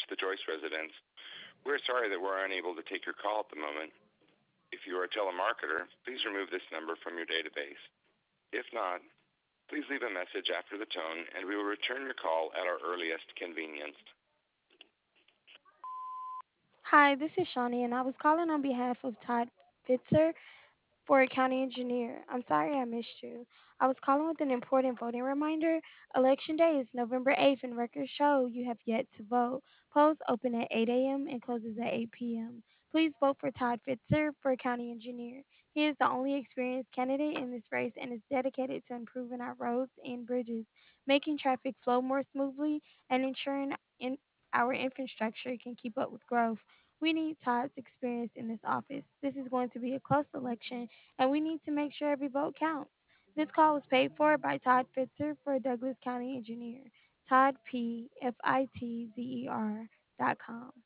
reached the Joyce residence. We're sorry that we're unable to take your call at the moment. If you are a telemarketer, please remove this number from your database. If not, please leave a message after the tone, and we will return your call at our earliest convenience. Hi, this is Shawnee, and I was calling on behalf of Todd Fitzer for a county engineer. I'm sorry I missed you. I was calling with an important voting reminder. Election day is November 8th, and records show you have yet to vote. Polls open at 8 a.m. and closes at 8 p.m. Please vote for Todd Fitzer for county engineer. He is the only experienced candidate in this race and is dedicated to improving our roads and bridges, making traffic flow more smoothly, and ensuring our infrastructure can keep up with growth. We need Todd's experience in this office. This is going to be a close election, and we need to make sure every vote counts. This call was paid for by Todd Fitzer for Douglas County Engineer. Todd P. F I T Z E R. .com.